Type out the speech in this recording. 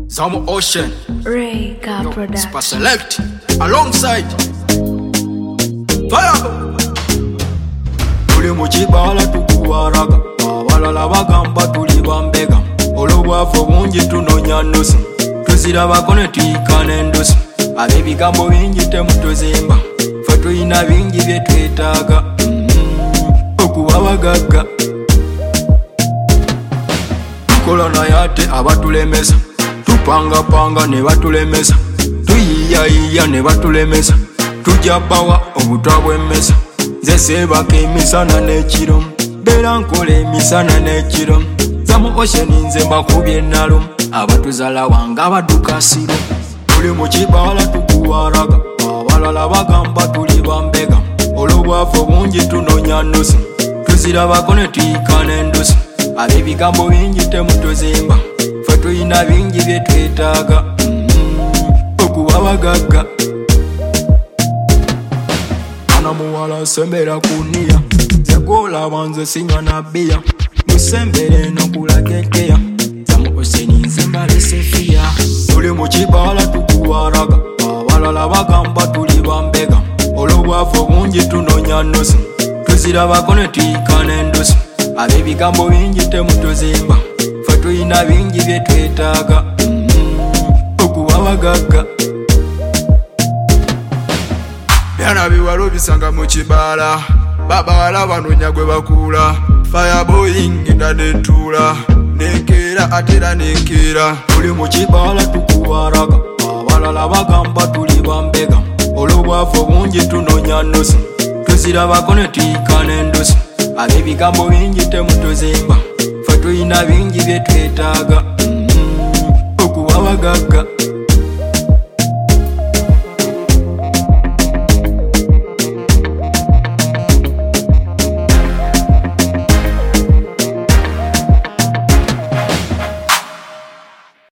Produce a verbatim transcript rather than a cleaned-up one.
Zamo Ocean, Rega Yo, Production. Super Select, alongside Fire. Tuli mukibala tukuwaraga, abalala bagamba tuli bambega. Olw'obwavu bungi tunonya nnusu, tuzirabako ne tuyika n'endusu. Ab'ebigambo bingi temutuzimba, ffe tuyina bingi bye twetaaga mm, okuba bagagga. Tukola naye ate abatulemesa, tupangapanga ne batulemesa, tuyiyayiya ne batulemesa, tujja bbawa obutwa bw'emmesa. Nze seebaka emisana n'ekiro, beera nkola emisana n'ekiro. Zamo Ocean nze mbakubye ennalo, abatuzaala wange abadduka siro. Tuli mu kibala tukuwaraga, abalala bagamba tuli bambega. Olw'obwavu bungi tunonya nnusu, tuzirabako ne tuyika n'endusu. Ab'ebigambo bingi temutuzimba, ffe tuyina bingi bye twetaaga mm, okuba bagagga. Mwana muwala sembera ku nniya, nze gw'olaba nze sinywa na bbiya. Musembere eno kulaga ekeya, Zamo Ocean nze mbalese fiya. Tuli mu kibala tukuwaraga, abalala bagamba tuli bambega. Olw'obwavu bungi tunonya nnusu, tuzirabako ne tuyika n'endusu. Ab'ebigambo bingi temutuzimba, ffe tuyina bingi bye twetaaga mm, okuba bagagga. Byana biwalo bisanga mu kibala, babawala banonya gwe bakuula. Fireboying nga netuula, nekeera atera nekeera. Tuli mu kibala tukuwaraga, abalala bagamba tuli bambega. Olw'obwavu bungi tunonya nnusu, tuzirabako ne tuyika n'endusu. Ab'ebigambo bingi temutuzimba, ffe tuyina bingi bye twetaaga mm, okuba bagagga.